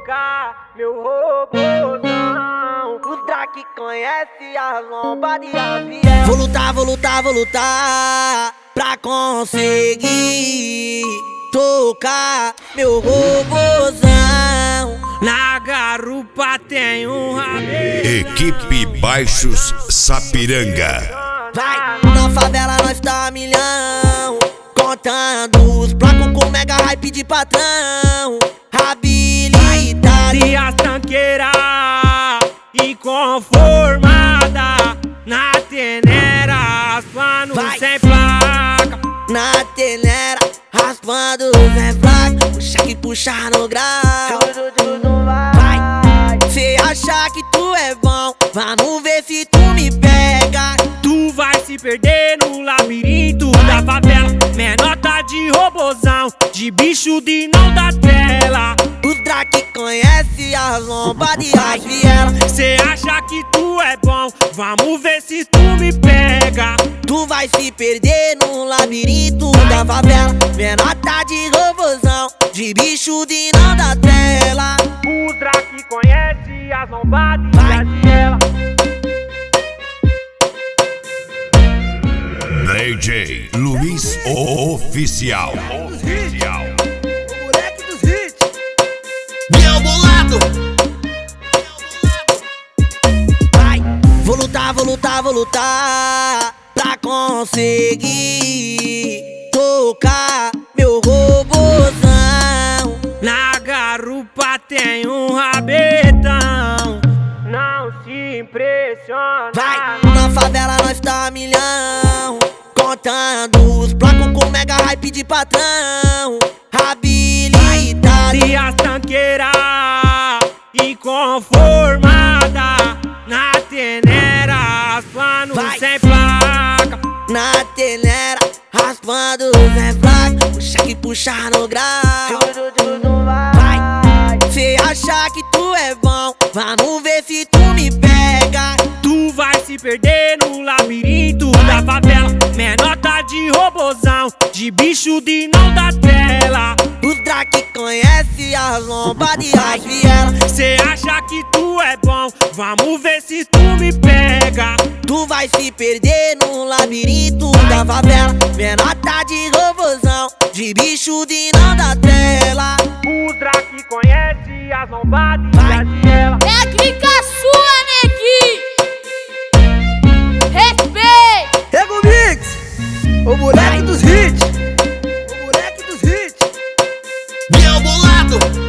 tocar meu robôzão. O Drake conhece as lombadas e as vielas. Vou lutar pra conseguir tocar meu robôzão. Na garupa tem um rabeiro. Equipe Baixos Sapiranga. Vai, na favela nós tá a milhão, contando os placos com mega hype de patrão. Habilidade E as tranqueiras inconformada na tenera, raspando Vai. sem placa. na tenera, raspando sem placa. Puxa que puxa no grau. Vai, cê acha que tu é bom, vamos ver se tu me pega. Tu vai se perder no labirinto da favela. Menota de robozão, de bicho de não da tela. O Drake conhece as lombadas e as vielas. Cê acha que tu é bom, vamos ver se tu me pega. Tu vai se perder no labirinto da favela. Menota de robozão, de bicho de não da tela. O Drake conhece as lombadas e Vai. as vielas. DJ Luiz Oficial. Moleque dos hits. Meu bolado. Vai, vou lutar pra conseguir tocar meu robôzão. Na garupa tem um rabetão. Não se impressiona. Vai, na favela nós tá a milhão, contando os placos com mega hype de patrão. Habilidade E as tranqueiras inconformada na tenera, raspando Vai. sem placa. na tenera, raspando sem placa. Puxa que puxa no grau. Vai, cê acha que tu é bom, vamos ver se tu me pega. Tu vai se perder no labirinto da favela. Menota de robozão, de bicho de não da tela. O Drake conhece as lombadas e as vielas. Cê acha que tu é bom, vamos ver se tu me pega. Tu vai se perder no labirinto da favela. Menota de robozão, de bicho de não da tela. O Drake conhece as lombadas e Vai. as vielas. Técnica sua, neguinho! Respeito! Rego Mix, o moleque dos hits. O moleque dos hits. Meu bolado.